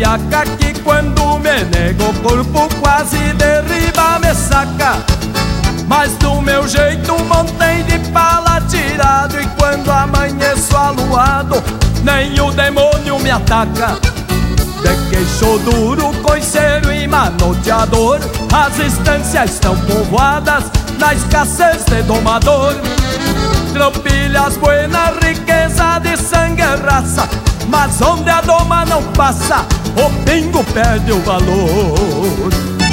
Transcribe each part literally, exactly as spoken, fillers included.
friaca que quando me nego o corpo quase derriba, me saca. Mas do meu jeito montei de pala tirado, e quando amanheço aluado nem o demônio me ataca. De queixo duro, coiceiro e manoteador, as estâncias estão povoadas na escassez de domador. Tropilhas buenas, riqueza de sangue e raça, mas onde a doma não passa, o pingo perde o valor.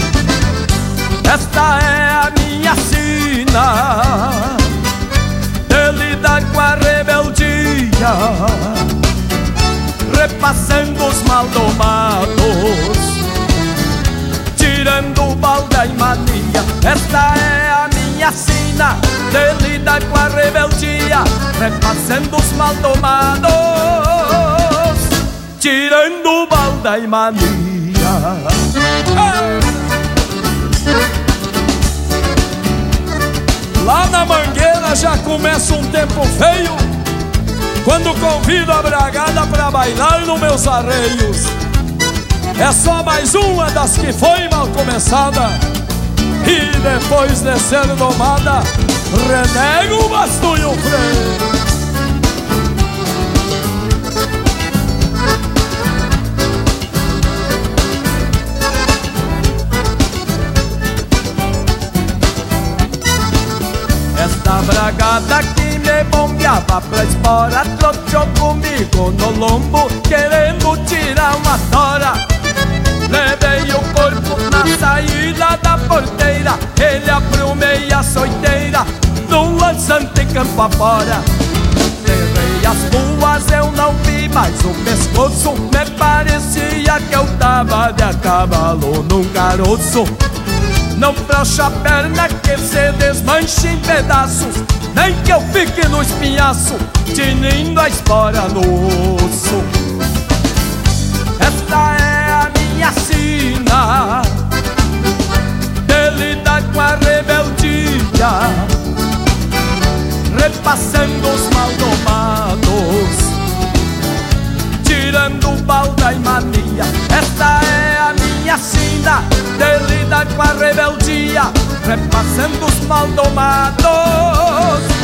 Esta é a minha sina de lidar com a rebeldia, repassando os maldomados, tirando balda e mania. Esta é a minha sina de lidar com a rebeldia, repassando os maldomados, tirando balda e mania. Lá na Mangueira já começa um tempo feio, quando convido a bragada pra bailar nos meus arreios. É só mais uma das que foi mal começada, e depois de ser domada, renego o basto e o freio. Esta bragada que me bombeava pra espora troteou comigo no lombo, querendo tirar uma tora. Levei o corpo na saída da porteira, ele aprumei a soiteira num lançante campo afora. Derrei as ruas, eu não vi mais o pescoço, me parecia que eu tava de a cavalo num caroço. Não frouxa a perna que se desmanche em pedaços, nem que eu fique no espinhaço, tinindo a espora no osso. Esta é a minha sina de lidar com a rebeldia, repassando os maldomados, tirando balda e mania. Esta é a minha sina de lidar com a rebeldia, repassando os maldomados,